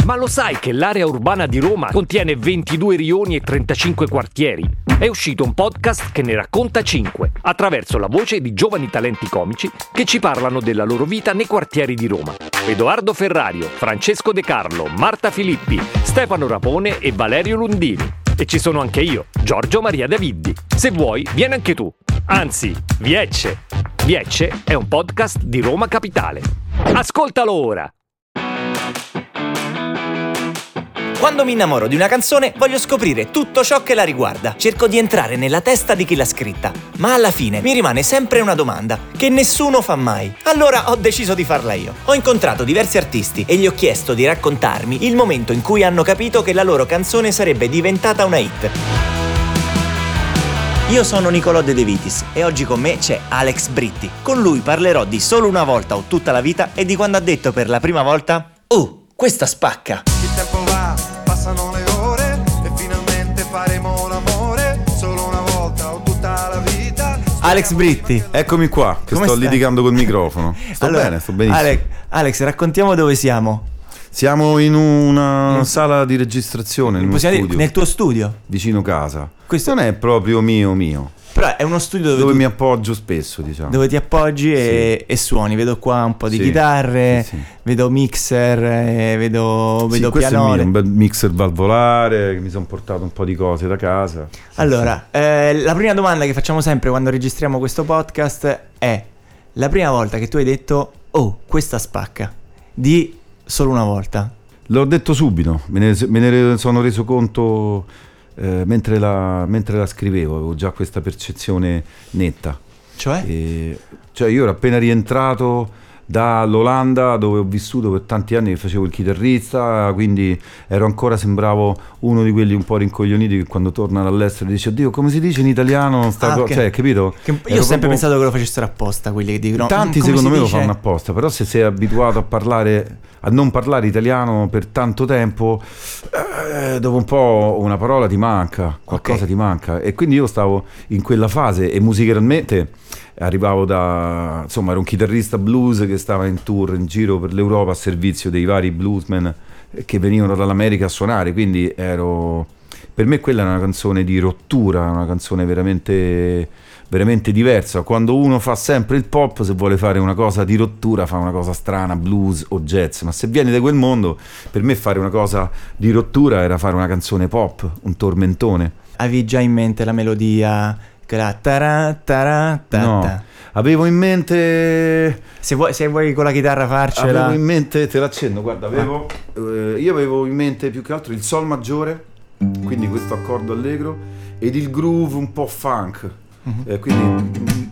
Ma lo sai che l'area urbana di Roma contiene 22 rioni e 35 quartieri? È uscito un podcast che ne racconta 5, attraverso la voce di giovani talenti comici che ci parlano della loro vita nei quartieri di Roma. Edoardo Ferrario, Francesco De Carlo, Marta Filippi, Stefano Rapone e Valerio Lundini. E ci sono anche io, Giorgio Maria Daviddi. Se vuoi, vieni anche tu. Anzi, Viecce. Viecce è un podcast di Roma Capitale. Ascoltalo ora! Quando mi innamoro di una canzone voglio scoprire tutto ciò che la riguarda. Cerco di entrare nella testa di chi l'ha scritta. Ma alla fine mi rimane sempre una domanda che nessuno fa mai. Allora ho deciso di farla io. Ho incontrato diversi artisti e gli ho chiesto di raccontarmi il momento in cui hanno capito che la loro canzone sarebbe diventata una hit. Io sono Nicolò De Vitis e oggi con me c'è Alex Britti. Con lui parlerò di Solo una volta o tutta la vita e di quando ha detto per la prima volta questa spacca. Il tempo va, passano le ore e finalmente faremo l'amore solo una volta o tutta la vita. Alex Britti. Eccomi qua, che Come sto stai? litigando col microfono. Sto bene, sto benissimo. Alex, raccontiamo dove siamo. Siamo in una sala di registrazione, in uno studio, Nel tuo studio. vicino casa. Questo non è proprio mio, Però è uno studio dove mi appoggio spesso, diciamo. dove ti appoggi e suoni. Vedo qua un po' di Sì, chitarre, sì. vedo mixer, vedo Sì, questo è pianone. un bel mixer valvolare, che mi sono portato un po' di cose da casa. Allora, la prima domanda che facciamo sempre quando registriamo questo podcast è: la prima volta che tu hai detto questa spacca, di Solo una volta. L'ho detto subito, me ne sono reso conto mentre la scrivevo, avevo già questa percezione netta. Cioè? Cioè io ero appena rientrato dall'Olanda, dove ho vissuto per tanti anni, che facevo il chitarrista, quindi sembravo uno di quelli un po' rincoglioniti che quando tornano all'estero dice: oddio, come si dice in italiano sta cosa? Ok. Cioè, capito? Io ho sempre pensato che lo facessero apposta, quelli che dicono. Tanti come secondo si me dice? lo fanno apposta, però se sei abituato a non parlare italiano per tanto tempo, dopo un po' una parola ti manca, qualcosa ti manca. E quindi io stavo in quella fase e musicalmente arrivavo ero un chitarrista blues che stava in tour in giro per l'Europa a servizio dei vari bluesmen che venivano dall'America a suonare, quindi per me quella era una canzone di rottura, una canzone veramente veramente diversa. Quando uno fa sempre il pop, se vuole fare una cosa di rottura fa una cosa strana, blues o jazz, ma se vieni da quel mondo, per me fare una cosa di rottura era fare una canzone pop, un tormentone. Avevi già in mente la melodia? No, avevo in mente, se vuoi con la chitarra farcela. avevo in mente, te l'accendo, guarda, io avevo in mente più che altro il sol maggiore, quindi questo accordo allegro, ed il groove un po' funk. Quindi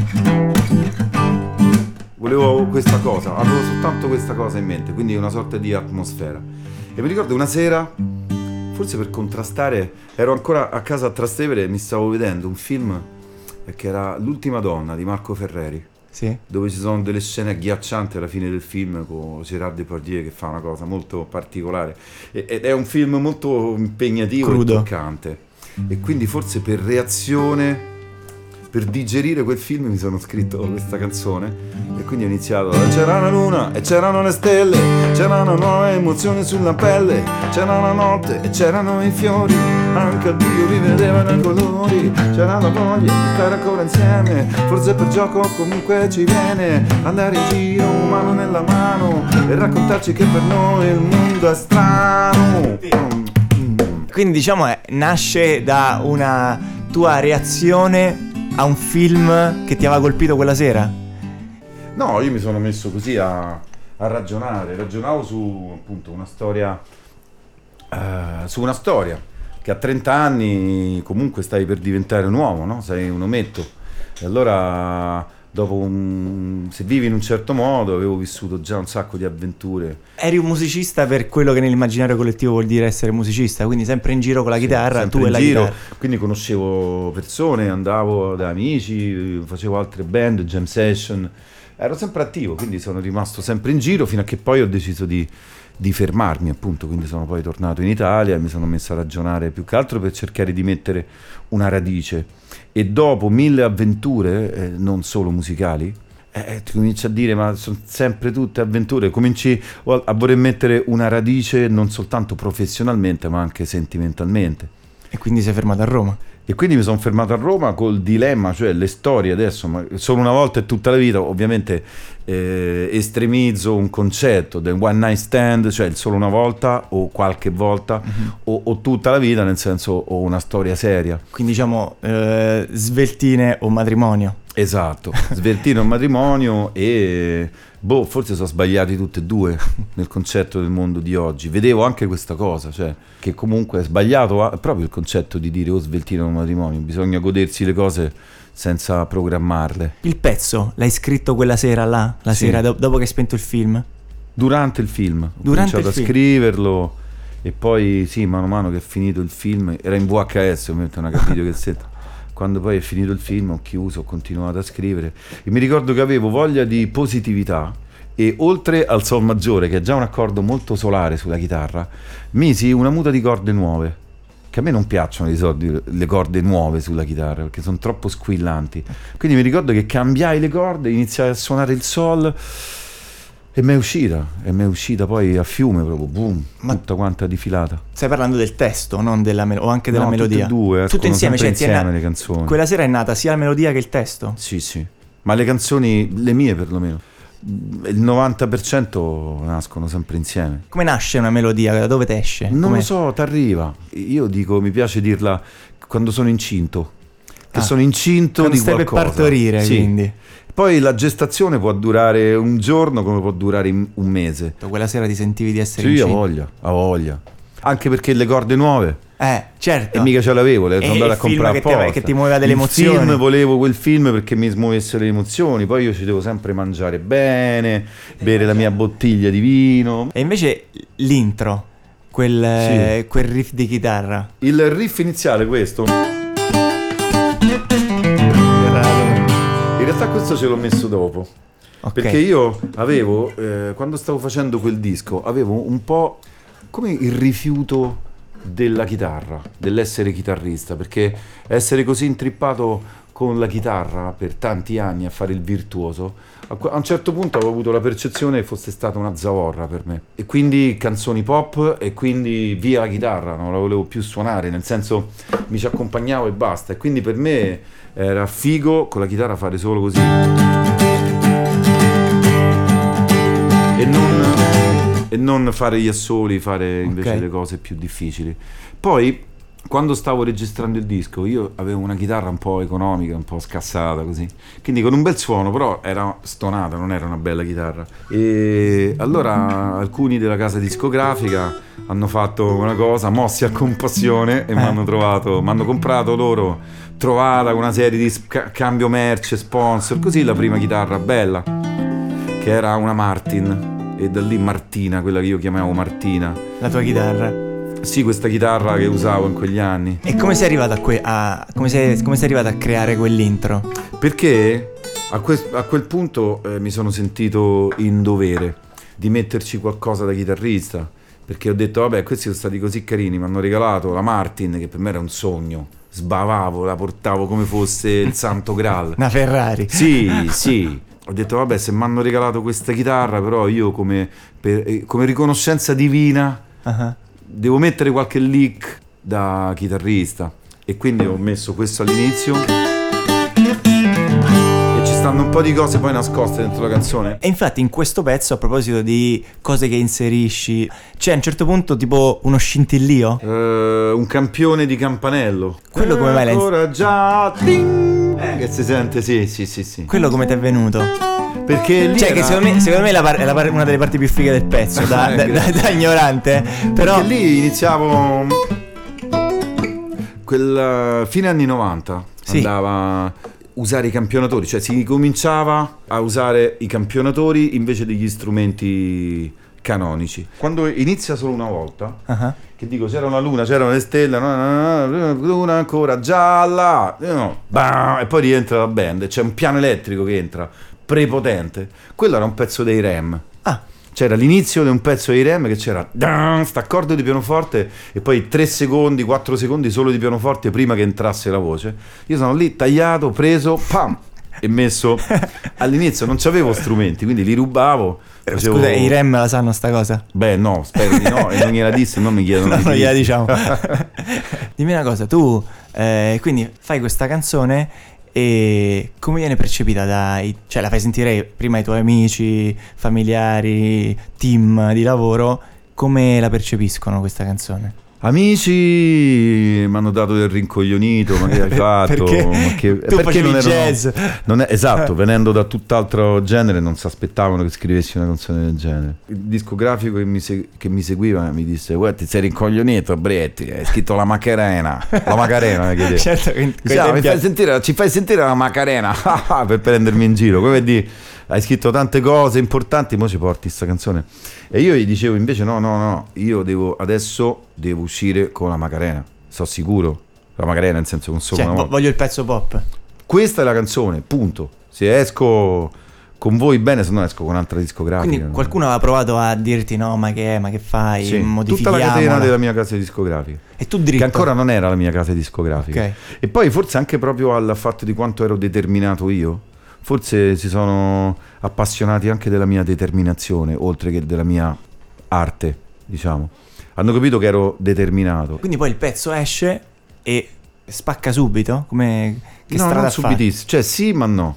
volevo questa cosa, avevo soltanto questa cosa in mente, quindi una sorta di atmosfera. E mi ricordo una sera, forse per contrastare, ero ancora a casa a Trastevere e mi stavo vedendo un film che era L'ultima donna di Marco Ferreri, Sì. dove ci sono delle scene agghiaccianti alla fine del film con Gérard Depardieu che fa una cosa molto particolare ed è un film molto impegnativo, crudo e toccante, e quindi forse per reazione, per digerire quel film, mi sono scritto questa canzone e quindi ho iniziato: c'era la luna e c'erano le stelle, c'erano nuove emozioni sulla pelle, c'era la notte e c'erano i fiori, anche al buio vi vedevano i colori, c'era la voglia di stare ancora insieme, forse per gioco comunque ci viene andare in giro mano nella mano e raccontarci che per noi il mondo è strano. Quindi diciamo nasce da una tua reazione a un film che ti aveva colpito quella sera? No, io mi sono messo così a ragionavo su appunto una storia, che a 30 anni comunque stai per diventare un uomo, no? Sei un ometto, e allora se vivi in un certo modo, avevo vissuto già un sacco di avventure. Eri un musicista per quello che nell'immaginario collettivo vuol dire essere musicista, quindi sempre in giro con la chitarra, Sempre tu e in la giro, chitarra. quindi conoscevo persone, andavo da amici, facevo altre band, jam session, ero sempre attivo, quindi sono rimasto sempre in giro fino a che poi ho deciso di fermarmi, appunto. Quindi sono poi tornato in Italia e mi sono messo a ragionare più che altro per cercare di mettere una radice, e dopo 1000 avventure, non solo musicali, Ti cominci a dire, ma sono sempre tutte avventure, cominci a voler mettere una radice non soltanto professionalmente ma anche sentimentalmente. E quindi sei fermato a Roma? E quindi mi sono fermato a Roma col dilemma, cioè le storie adesso, ma solo una volta e tutta la vita, ovviamente estremizzo un concetto del one night stand, cioè il solo una volta o qualche volta o tutta la vita, nel senso o una storia seria. Quindi diciamo sveltine o matrimonio. Esatto, sveltino un matrimonio e forse sono sbagliati tutti e due nel concetto del mondo di oggi. Vedevo anche questa cosa, cioè che comunque è sbagliato proprio il concetto di dire sveltino un matrimonio, bisogna godersi le cose senza programmarle. Il pezzo l'hai scritto quella sera là, la Sì. sera dopo che hai spento il film? Durante il film, ho Durante cominciato il film. a scriverlo e poi sì, mano a mano che è finito il film, era in VHS, ovviamente non ha capito che sento. Quando poi è finito il film ho chiuso, ho continuato a scrivere e mi ricordo che avevo voglia di positività e oltre al sol maggiore, che è già un accordo molto solare sulla chitarra, misi una muta di corde nuove, che a me non piacciono le corde nuove sulla chitarra perché sono troppo squillanti, quindi mi ricordo che cambiai le corde, iniziai a suonare il sol e mi è uscita poi a fiume proprio, boom, tutta quanta di filata. Stai parlando del testo, non della o anche della No, melodia? tutte e due, tutto escono insieme, sempre cioè ti è insieme le canzoni. Quella sera è nata sia la melodia che il testo? Sì, ma le canzoni, le mie perlomeno, il 90% nascono sempre insieme. Come nasce una melodia? Da dove te esce? Non Come- lo so, t'arriva. Io dico, mi piace dirla quando sono incinto, che sono incinto quando di stai qualcosa. per partorire, Sì. quindi. Poi la gestazione può durare un giorno come può durare un mese. Quella sera ti sentivi di essere Sì, incinta? ha voglia. Anche perché le corde nuove, Certo. e mica ce l'avevo, le sono E andato a il film comprare apposta. che ti muoveva delle Il emozioni. film, volevo quel film perché mi smuovesse le emozioni. Poi io ci devo sempre mangiare bene, bere la mia bottiglia di vino. E invece l'intro, quel riff di chitarra. Il riff iniziale, questo, in realtà questo ce l'ho messo dopo. Ok. Perché io avevo, quando stavo facendo quel disco, avevo un po' come il rifiuto della chitarra, dell'essere chitarrista, perché essere così intrippato con la chitarra per tanti anni a fare il virtuoso, a un certo punto avevo avuto la percezione che fosse stata una zavorra per me, e quindi canzoni pop e quindi via la chitarra, non la volevo più suonare, nel senso mi ci accompagnavo e basta, e quindi per me era figo con la chitarra fare solo così e non fare gli assoli, fare invece le cose più difficili. Poi quando stavo registrando il disco io avevo una chitarra un po' economica, un po' scassata così, quindi con un bel suono, però era stonata, non era una bella chitarra, e allora alcuni della casa discografica hanno fatto una cosa, mossi a compassione, e mi hanno comprato loro, trovata con una serie di cambio merce, sponsor, così la prima chitarra bella, che era una Martin, e da lì Martina, quella che io chiamavo Martina. La tua chitarra. Sì, questa chitarra che usavo in quegli anni. E come sei arrivato come sei arrivato a creare quell'intro? Perché a quel punto mi sono sentito in dovere di metterci qualcosa da chitarrista, perché ho detto vabbè, questi sono stati così carini, mi hanno regalato la Martin, che per me era un sogno, sbavavo, la portavo come fosse il santo graal. Una Ferrari. Sì, ho detto vabbè, se mi hanno regalato questa chitarra, però io come riconoscenza divina devo mettere qualche lick da chitarrista, e quindi ho messo questo all'inizio e ci stanno un po' di cose poi nascoste dentro la canzone. E infatti in questo pezzo, a proposito di cose che inserisci, c'è a un certo punto tipo uno scintillio? Un campione di campanello. Quello come mai l'hai- Ancora già ting, che si sente, sì. Quello come ti è venuto? Perché lì Cioè era- che secondo me è una delle parti più fighe del pezzo, da ignorante, però perché lì iniziavo quel fine anni 90, Sì. andava a usare i campionatori, cioè si cominciava a usare i campionatori invece degli strumenti canonici. Quando inizia solo una volta, che dico c'era una luna, c'erano le stelle, luna ancora gialla, e poi rientra la band, c'è un piano elettrico che entra prepotente. Quello era un pezzo dei Rem. C'era l'inizio di un pezzo dei Rem che c'era st'accordo di pianoforte e poi 3 secondi, 4 secondi solo di pianoforte prima che entrasse la voce. Io sono lì tagliato, preso, pam, e messo. All'inizio non c'avevo strumenti, quindi li rubavo. Facevo... Scusa, i Rem la sanno sta cosa? Beh, no, spero di no, e non gliela dissi, non mi chiedono. No, non gliela diciamo. Dimmi una cosa, tu quindi fai questa canzone e come viene percepita cioè la fai sentire prima ai tuoi amici, familiari, team di lavoro, come la percepiscono questa canzone? Amici mi hanno dato del rincoglionito, ma che hai fatto? Perché non jazz? Esatto, venendo da tutt'altro genere non si aspettavano che scrivessi una canzone del genere. Il discografico che mi seguiva mi disse: guarda, ti sei rincoglionito, Bretti, hai scritto la Macarena. La Macarena mi chiedeva. Certo, ci fai sentire la Macarena per prendermi in giro, come vedi. Hai scritto tante cose importanti, mo ci porti sta canzone. E io gli dicevo invece no, io adesso devo uscire con la Macarena, sono sicuro. La Macarena nel senso con solo una volta. Voglio il pezzo pop. Questa è la canzone, punto. Se esco con voi bene, se no esco con un'altra discografica. Quindi qualcuno aveva provato a dirti no, ma che fai? Sì, modifichiamola. tutta la catena della mia casa discografica. E tu dritto. Che ancora non era la mia casa discografica. Okay. E poi forse anche proprio al fatto di quanto ero determinato io. Forse si sono appassionati anche della mia determinazione, oltre che della mia arte, diciamo. Hanno capito che ero determinato. Quindi poi il pezzo esce e spacca subito? Che strada non fa? subitissimo. Cioè sì, ma no.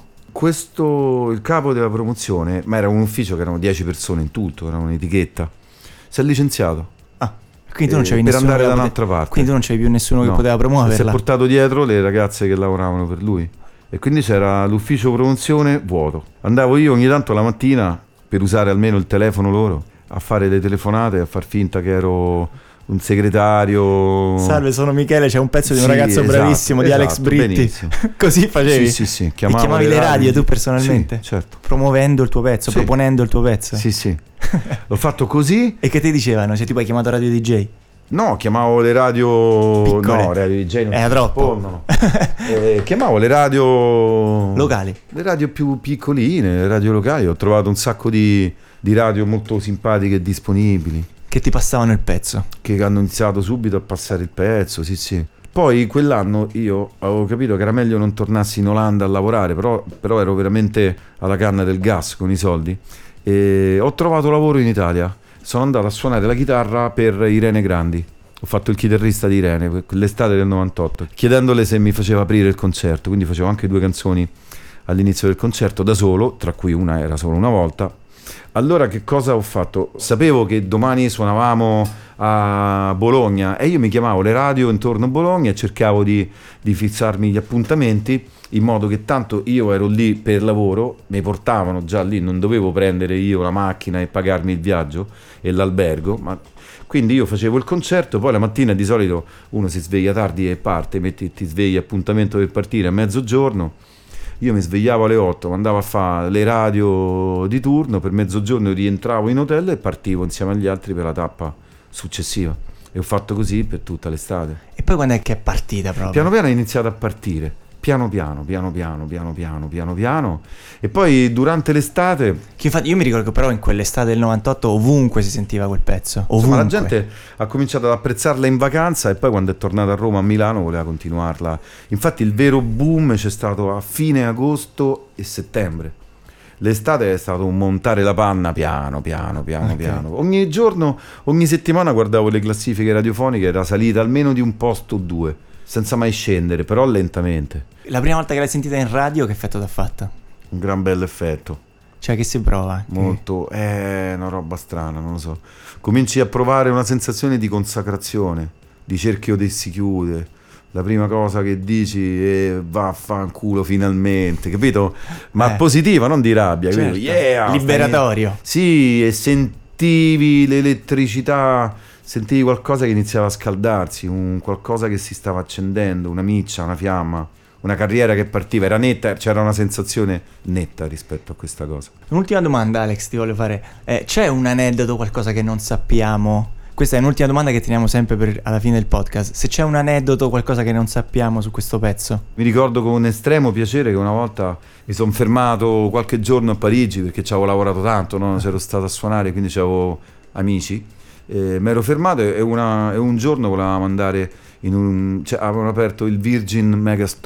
Il capo della promozione, ma era un ufficio che erano 10 persone in tutto, era un'etichetta, si è licenziato. Quindi tu non c'avevi per nessuno andare da un'altra parte. Quindi tu non c'avevi più nessuno che poteva promuoverla. Si è portato dietro le ragazze che lavoravano per lui. E quindi c'era l'ufficio promozione vuoto. Andavo io ogni tanto la mattina per usare almeno il telefono loro a fare le telefonate, a far finta che ero un segretario. Salve, sono Michele, c'è un pezzo di un ragazzo bravissimo di Alex Britti. Così facevi? Sì. E chiamavi le radio tu personalmente? Sì, certo. Promuovendo il tuo pezzo, sì. Proponendo il tuo pezzo? Sì. L'ho fatto così. E che ti dicevano? Cioè tipo hai chiamato Radio DJ? No, chiamavo le radio piccole. No, Radio DJ non era troppo. No. Chiamavo le radio locali. Le radio più piccoline, le radio locali. Ho trovato un sacco di radio molto simpatiche e disponibili. Che ti passavano il pezzo? Che hanno iniziato subito a passare il pezzo, sì. Poi quell'anno io avevo capito che era meglio non tornassi in Olanda a lavorare, però ero veramente alla canna del gas con i soldi. E ho trovato lavoro in Italia. Sono andato a suonare la chitarra per Irene Grandi. Ho fatto il chitarrista di Irene l'estate del 98, chiedendole se mi faceva aprire il concerto. Quindi facevo anche 2 canzoni all'inizio del concerto da solo, tra cui una era solo una volta. Allora che cosa ho fatto? Sapevo che domani suonavamo a Bologna e io mi chiamavo le radio intorno a Bologna e cercavo di fissarmi gli appuntamenti, in modo che tanto io ero lì per lavoro, mi portavano già lì, non dovevo prendere io la macchina e pagarmi il viaggio e l'albergo, ma quindi io facevo il concerto, poi la mattina di solito uno si sveglia tardi e parte, ti svegli appuntamento per partire a mezzogiorno. Io mi svegliavo alle 8, andavo a fare le radio di turno, per mezzogiorno rientravo in hotel e partivo insieme agli altri per la tappa successiva. E ho fatto così per tutta l'estate. E poi quando è che è partita proprio? Piano piano è iniziato a partire. Piano piano. E poi durante l'estate... Che infatti io mi ricordo che però in quell'estate del 98 ovunque si sentiva quel pezzo. Ovunque. Insomma, la gente ha cominciato ad apprezzarla in vacanza e poi quando è tornata a Roma, a Milano, voleva continuarla. Infatti il vero boom c'è stato a fine agosto e settembre. L'estate è stato un montare la panna piano. Ogni giorno, ogni settimana guardavo le classifiche radiofoniche, era salita almeno di un posto o 2, senza mai scendere, però lentamente. La prima volta che l'hai sentita in radio, che effetto ti ha fatto? Un gran bel effetto. Cioè che si prova? Molto, una roba strana, non lo so. Cominci a provare una sensazione di consacrazione, di cerchio che si chiude. La prima cosa che dici è vaffanculo finalmente, capito? Ma positiva, non di rabbia, certo. Capito? Yeah, liberatorio. Sì, e sentivi l'elettricità, sentivi qualcosa che iniziava a scaldarsi, qualcosa che si stava accendendo, una miccia, una fiamma, una carriera che partiva, era netta, c'era una sensazione netta rispetto a questa cosa. Un'ultima domanda, Alex, ti voglio fare. C'è un aneddoto, qualcosa che non sappiamo? Questa è un'ultima domanda che teniamo sempre alla fine del podcast. Se c'è un aneddoto, qualcosa che non sappiamo su questo pezzo. Mi ricordo con estremo piacere che una volta mi sono fermato qualche giorno a Parigi perché ci avevo lavorato tanto, no? C'ero stato a suonare, quindi c'avevo amici. Mi ero fermato e un giorno volevamo andare avevano aperto il Virgin Megastore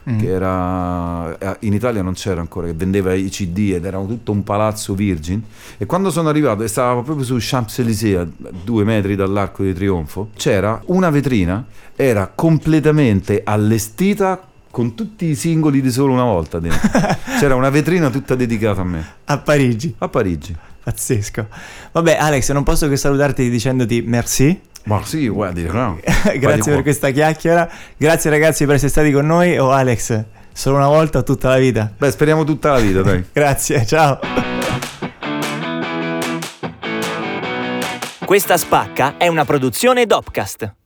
che era in Italia non c'era ancora, che vendeva i CD ed era tutto un palazzo Virgin. E quando sono arrivato, e stavo proprio su Champs-Élysées, a 2 metri dall'Arco di Trionfo, c'era una vetrina, era completamente allestita con tutti i singoli di Solo una volta dentro. C'era una vetrina tutta dedicata a me. A Parigi. A Parigi. Pazzesco. Vabbè, Alex, non posso che salutarti dicendoti merci. Ma sì, guardi, no. Grazie per questa chiacchiera. Grazie ragazzi per essere stati con noi. Oh Alex, solo una volta o tutta la vita? Beh, speriamo tutta la vita, dai. Grazie, ciao. Questa Spacca è una produzione Dopcast.